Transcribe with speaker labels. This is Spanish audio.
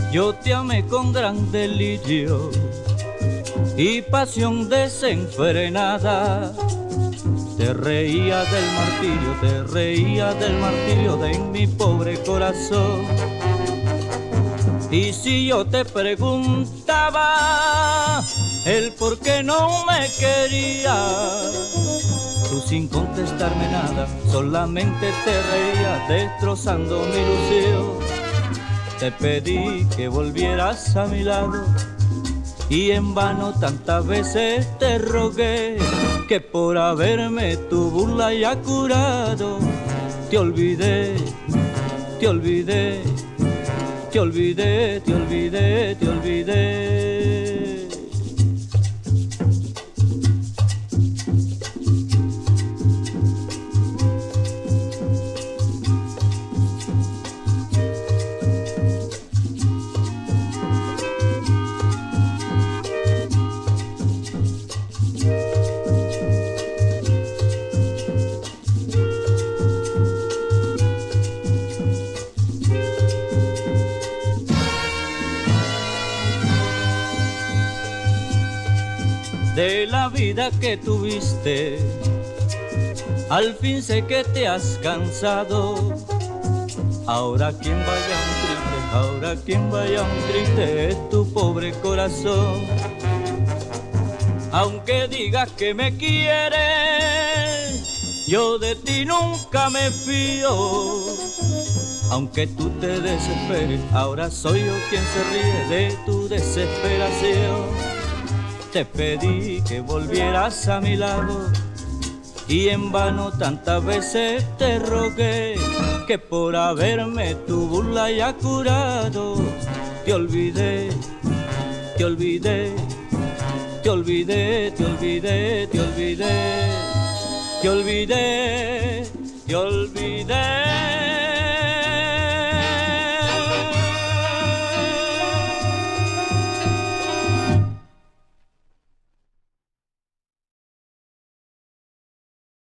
Speaker 1: Yo te amé con gran delirio y pasión desenfrenada. Te reía del martirio de mi pobre corazón. Y si yo te preguntaba el por qué no me querías, tú sin contestarme nada, solamente te reías, destrozando mi ilusión. Te pedí que volvieras a mi lado y en vano tantas veces te rogué, que por haberme tu burla ya curado, te olvidé, te olvidé, te olvidé, te olvidé, te olvidé. De la vida que tuviste, al fin sé que te has cansado. Ahora quien vaya un triste es tu pobre corazón. Aunque digas que me quieres, yo de ti nunca me fío. Aunque tú te desesperes, ahora soy yo quien se ríe de tu desesperación. Te pedí que volvieras a mi lado y en vano tantas veces te rogué, que por haberme tu burla ya curado, te olvidé, te olvidé, te olvidé, te olvidé, te olvidé, te olvidé.